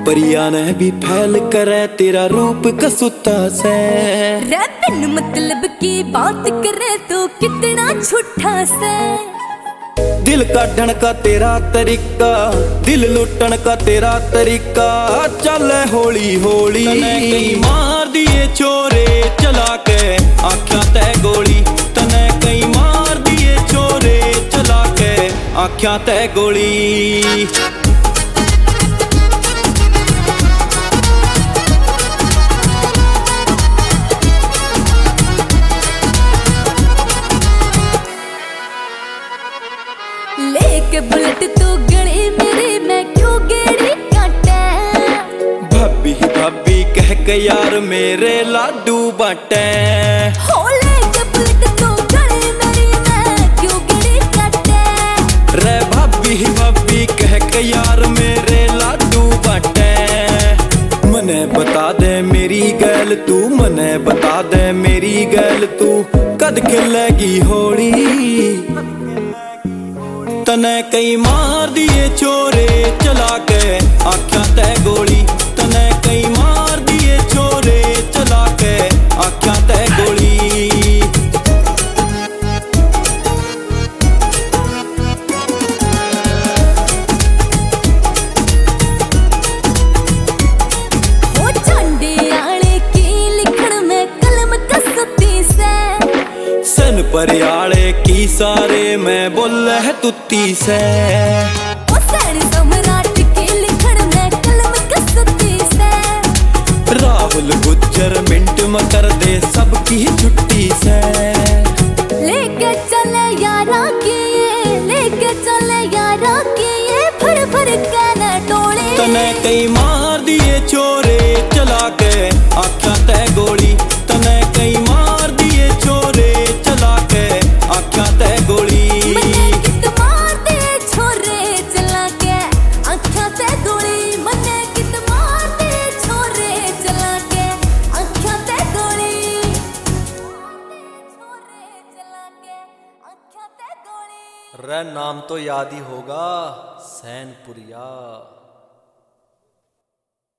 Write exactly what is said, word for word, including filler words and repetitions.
परिया ने भी फैल करे तेरा रूप कसूता से। रे बिन मतलब की बात करे तो कितना झूठा से। दिल काढ़न का तेरा तरीका, दिल लुटन का तेरा तरीका, चल होली होली। तने कई मार दिए छोरे चला के आख्या तै गोली, तने कई मार दिए छोरे चला के आख्या तै गोली। लेके बुलेट तो गले मेरे मैं क्यों गेड़ी काटे। भाभी भाभी कह के यार मेरे लाडू बाटे। हो लेके बुलेट तो गले मेरे मैं क्यों गेड़ी काटे। रे भाभी भाभी कह के यार मेरे लाडू बाटे। मने बता दे मेरी गैल तू, मने बता दे मेरी गैल तू, कद खेलेगी होली। तने कई मार दिए छोरे चला के आख्या तै गोली, तने कई मार दिए छोरे चला के आख्या तै गोली। हो झंडे आले की लिखण में कलम कसती से। सन परियाले की सारे मैं बोले है तुत्ती से। ओ सैन सम्राट की लिखण में कलम कसती से। राहुल गुज्जर मिंट में कर दे सबकी छुट्टी से। लेके चले यारा की ये, लेके चले यारा की ये, भर भर के न टोले। तने कई मार दिए छोरे चला के आख्या तै गोली, तने कई मार दिए छोरे चला के आख्या तै गोली। मने कित मार दे छोरे चला के आख्या तै गोली। मने कित मार दे छोरे चला के आख्या तै गोली। छोरे चला के आख्या तै गोली। रे नाम तो याद ही होगा, सैनपुरिया।